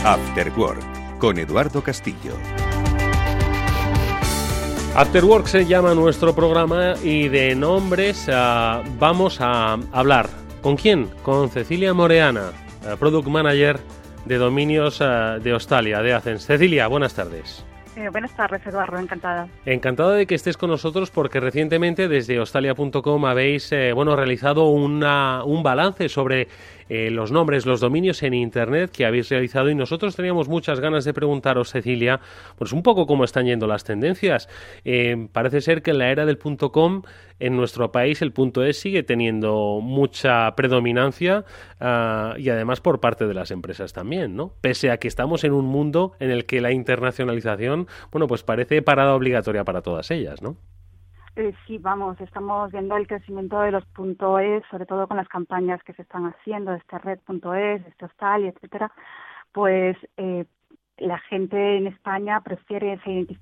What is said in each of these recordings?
After Work, con Eduardo Castillo. After Work se llama nuestro programa y de nombres vamos a hablar. ¿Con quién? Con Cecilia Moreana, Product Manager de dominios de Hostalia, de Athens. Cecilia, buenas tardes. Buenas tardes, Eduardo, encantada. Encantado de que estés con nosotros porque recientemente desde Hostalia.com habéis realizado un balance sobre los nombres, los dominios en Internet que habéis realizado, y nosotros teníamos muchas ganas de preguntaros, Cecilia, pues un poco cómo están yendo las tendencias. Parece ser que en la era del .com en nuestro país el .es sigue teniendo mucha predominancia y además por parte de las empresas también, ¿no? Pese a que estamos en un mundo en el que la internacionalización, pues parece parada obligatoria para todas ellas, ¿no? Sí, estamos viendo el crecimiento de los .es, sobre todo con las campañas que se están haciendo, de este red.es, de este hostal, etcétera. Pues la gente en España prefiere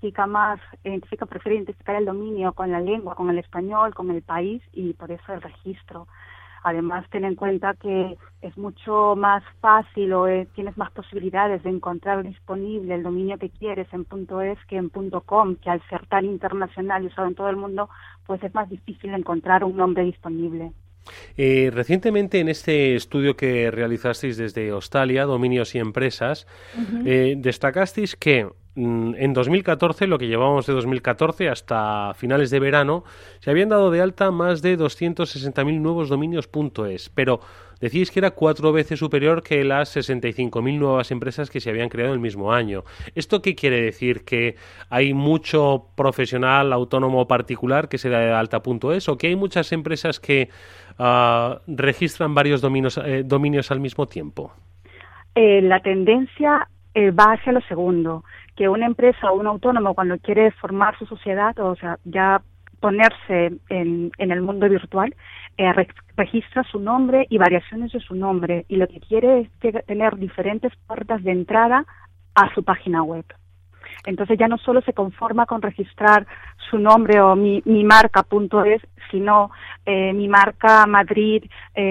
identificar el dominio con la lengua, con el español, con el país, y por eso el registro. Además, ten en cuenta que es mucho más fácil tienes más posibilidades de encontrar disponible el dominio que quieres en .es que en .com, que al ser tan internacional y usado en todo el mundo, pues es más difícil encontrar un nombre disponible. Recientemente en este estudio que realizasteis desde Hostalia, Dominios y Empresas, destacasteis que en 2014, lo que llevábamos de 2014 hasta finales de verano, se habían dado de alta más de 260.000 nuevos dominios .es, pero decís que era 4 veces superior que las 65.000 nuevas empresas que se habían creado el mismo año. ¿Esto qué quiere decir? ¿Que hay mucho profesional, autónomo o particular que se da de alta .es, o que hay muchas empresas que registran varios dominios al mismo tiempo? La tendencia va hacia lo segundo, que una empresa o un autónomo, cuando quiere formar su sociedad, o sea, ya ponerse en el mundo virtual, registra su nombre y variaciones de su nombre, y lo que quiere es tener diferentes puertas de entrada a su página web. Entonces ya no solo se conforma con registrar su nombre o mi marca.es, sino mi marca Madrid,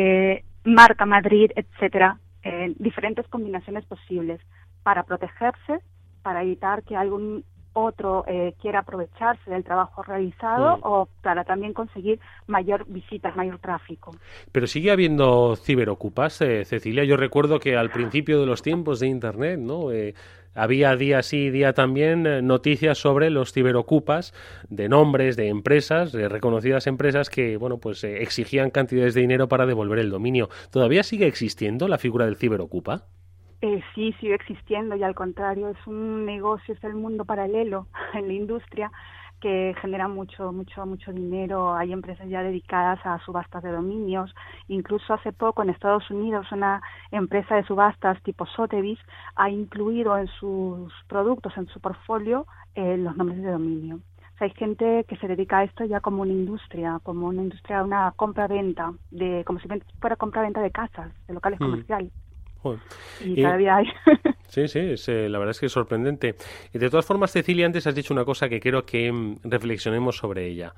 etcétera, diferentes combinaciones posibles para protegerse, para evitar que algún otro quiera aprovecharse del trabajo realizado o para también conseguir mayor visitas, mayor tráfico. Pero sigue habiendo ciberocupas, Cecilia. Yo recuerdo que al principio de los tiempos de Internet, ¿no? Había día sí y día también noticias sobre los ciberocupas de nombres de empresas, de reconocidas empresas que, exigían cantidades de dinero para devolver el dominio. ¿Todavía sigue existiendo la figura del ciberocupa? Sí, sigue existiendo, y al contrario, es un negocio, es el mundo paralelo en la industria que genera mucho dinero. Hay empresas ya dedicadas a subastas de dominios. Incluso hace poco en Estados Unidos una empresa de subastas tipo Sotheby's ha incluido en sus productos, en su portfolio, los nombres de dominio. O sea, hay gente que se dedica a esto ya como una industria, una compra-venta, como si fuera compra-venta de casas, de locales comerciales. Joder. Y todavía hay. Sí, la verdad es que es sorprendente. De todas formas, Cecilia, antes has dicho una cosa que quiero que reflexionemos sobre ella.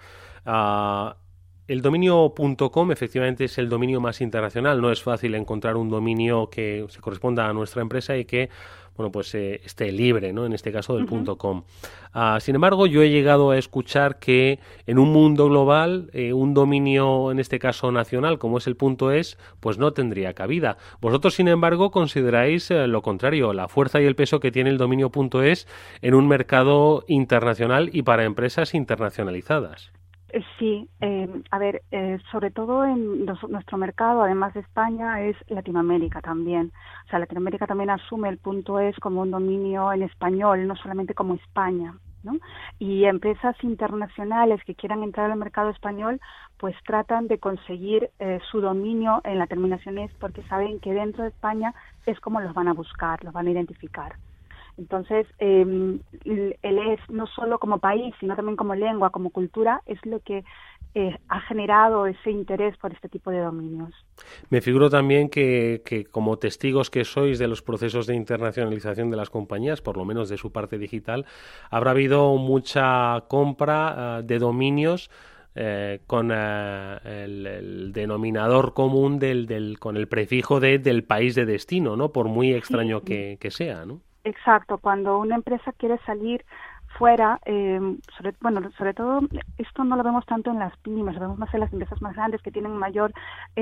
El dominio .com efectivamente es el dominio más internacional. No es fácil encontrar un dominio que se corresponda a nuestra empresa y que esté libre, ¿no? En este caso del .com. Sin embargo, yo he llegado a escuchar que en un mundo global un dominio, en este caso nacional, como es el .es, pues no tendría cabida. Vosotros, sin embargo, consideráis lo contrario, la fuerza y el peso que tiene el dominio .es en un mercado internacional y para empresas internacionalizadas. Sí, sobre todo en nuestro mercado, además de España, es Latinoamérica también. O sea, Latinoamérica también asume el .es como un dominio en español, no solamente como España, ¿no? Y empresas internacionales que quieran entrar al mercado español, pues tratan de conseguir su dominio en la terminación es, porque saben que dentro de España es como los van a buscar, los van a identificar. Entonces, el es no solo como país, sino también como lengua, como cultura, es lo que ha generado ese interés por este tipo de dominios. Me figuro también que como testigos que sois de los procesos de internacionalización de las compañías, por lo menos de su parte digital, habrá habido mucha compra de dominios con el denominador común con el prefijo del país de destino, ¿no? Por muy extraño que sea, ¿no? Exacto, cuando una empresa quiere salir fuera, sobre todo esto no lo vemos tanto en las pymes, lo vemos más en las empresas más grandes que tienen mayor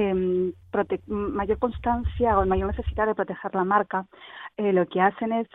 constancia o mayor necesidad de proteger la marca. Lo que hacen es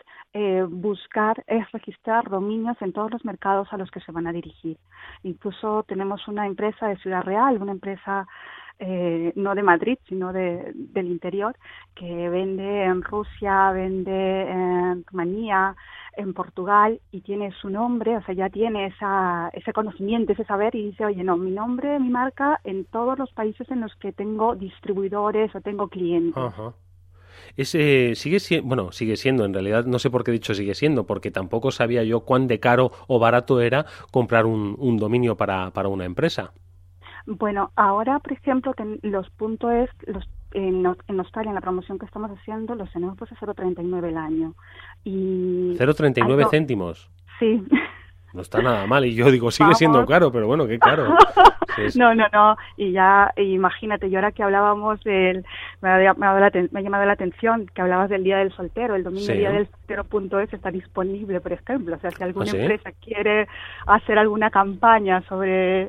registrar dominios en todos los mercados a los que se van a dirigir. Incluso tenemos una empresa de Ciudad Real, una empresa no de Madrid, sino del interior, que vende en Rusia, vende en Rumanía, en Portugal, y tiene su nombre, o sea, ya tiene ese conocimiento, ese saber, y dice, oye, no, mi nombre, mi marca, en todos los países en los que tengo distribuidores o tengo clientes. Ajá. Sigue siendo, en realidad, no sé por qué he dicho sigue siendo, porque tampoco sabía yo cuán de caro o barato era comprar un dominio para una empresa. Bueno, ahora, por ejemplo, los .es, en Australia, en la promoción que estamos haciendo, los tenemos pues a 0,39 el año. Y 0,39 céntimos. Sí. No está nada mal, y yo digo, sigue siendo caro, pero bueno, qué caro. No, y ya, imagínate, yo ahora que hablábamos me ha llamado la atención que hablabas del Día del Soltero, el dominio Día del Soltero.es está disponible, por ejemplo, o sea, si alguna empresa quiere hacer alguna campaña sobre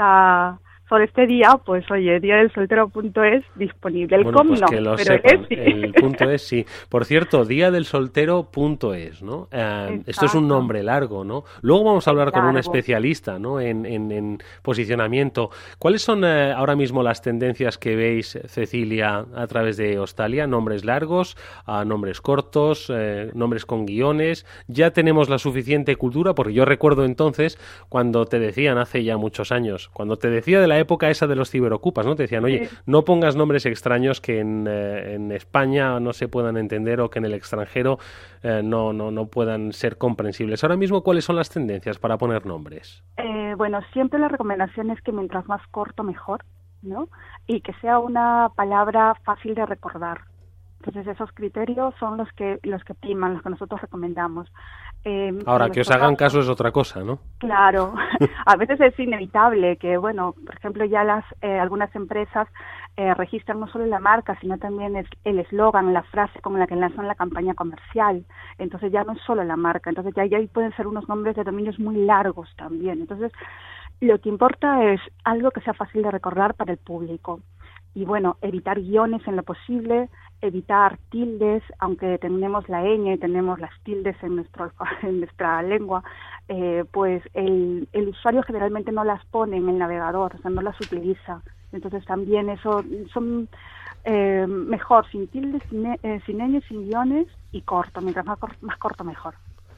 este día, pues oye, Día del Soltero.es disponible. El com pues no, que lo pero sepan, el .es sí. Por cierto, Día del Soltero.es, ¿no? Esto es un nombre largo, ¿no? Luego vamos a hablar con un especialista, ¿no? En posicionamiento. ¿Cuáles son ahora mismo las tendencias que veis, Cecilia, a través de Australia? ¿Nombres largos, nombres cortos, nombres con guiones? ¿Ya tenemos la suficiente cultura? Porque yo recuerdo entonces cuando te decían, hace ya muchos años, cuando te decía de la época esa de los ciberocupas, ¿no? Te decían, oye, no pongas nombres extraños que en España no se puedan entender o que en el extranjero no puedan ser comprensibles. Ahora mismo, ¿cuáles son las tendencias para poner nombres? Bueno, siempre la recomendación es que mientras más corto, mejor, ¿no? Y que sea una palabra fácil de recordar. Entonces, esos criterios son los que priman, los que nosotros recomendamos. Ahora, que os hagan caso es otra cosa, ¿no? Claro. A veces es inevitable que, bueno, por ejemplo, ya algunas empresas registran no solo la marca, sino también el eslogan, la frase con la que lanzan la campaña comercial. Entonces, ya no es solo la marca. Entonces, ya ahí pueden ser unos nombres de dominios muy largos también. Entonces, lo que importa es algo que sea fácil de recordar para el público. Y bueno, evitar guiones en lo posible, evitar tildes, aunque tenemos la ñ y tenemos las tildes en nuestra lengua, pues el usuario generalmente no las pone en el navegador, o sea, no las utiliza. Entonces también eso son mejor sin tildes, sin ñ, sin guiones y corto, mientras más corto mejor.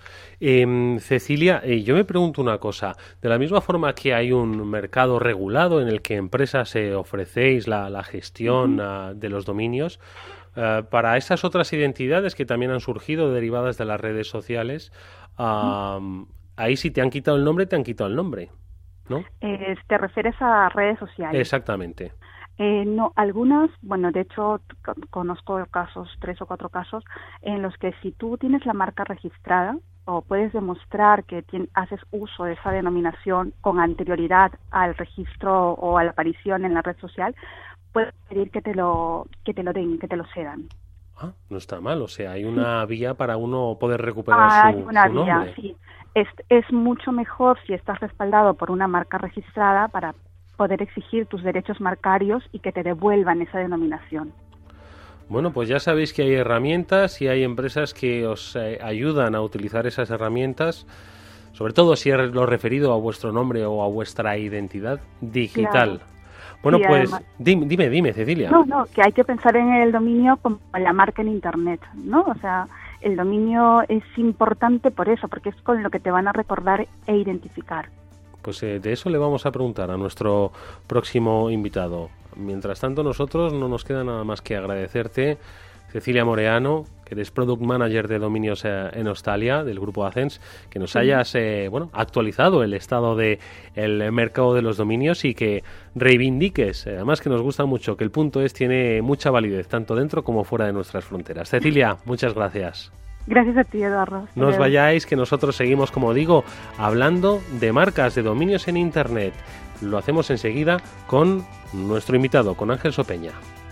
Cecilia, yo me pregunto una cosa. De la misma forma que hay un mercado regulado en el que empresas ofrecéis la gestión de los dominios, para esas otras identidades que también han surgido derivadas de las redes sociales, ahí si te han quitado el nombre, te han quitado el nombre, ¿no? ¿Te refieres a redes sociales? Exactamente. No, algunas, bueno, de hecho conozco 3 o 4 casos en los que si tú tienes la marca registrada o puedes demostrar que haces uso de esa denominación con anterioridad al registro o a la aparición en la red social, puedes pedir que te lo den, que te lo cedan. Ah, no está mal, o sea, hay una vía para uno poder recuperar su nombre. Hay una vía, sí. Es mucho mejor si estás respaldado por una marca registrada para poder exigir tus derechos marcarios y que te devuelvan esa denominación. Bueno, pues ya sabéis que hay herramientas y hay empresas que os ayudan a utilizar esas herramientas, sobre todo si es lo referido a vuestro nombre o a vuestra identidad digital. Claro. Bueno, sí, pues además, dime, Cecilia. No, que hay que pensar en el dominio como la marca en Internet, ¿no? O sea, el dominio es importante por eso, porque es con lo que te van a recordar e identificar. Pues de eso le vamos a preguntar a nuestro próximo invitado. Mientras tanto, nosotros no nos queda nada más que agradecerte, Cecilia Moreano, que eres Product Manager de dominios en Australia, del grupo Ascens, que nos hayas actualizado el estado del mercado de los dominios y que reivindiques, además que nos gusta mucho, que el .es tiene mucha validez, tanto dentro como fuera de nuestras fronteras. Cecilia, muchas gracias. Gracias a ti, Eduardo. No os vayáis, que nosotros seguimos, como digo, hablando de marcas, de dominios en Internet. lo hacemos enseguida con nuestro invitado, con Ángel Sopeña.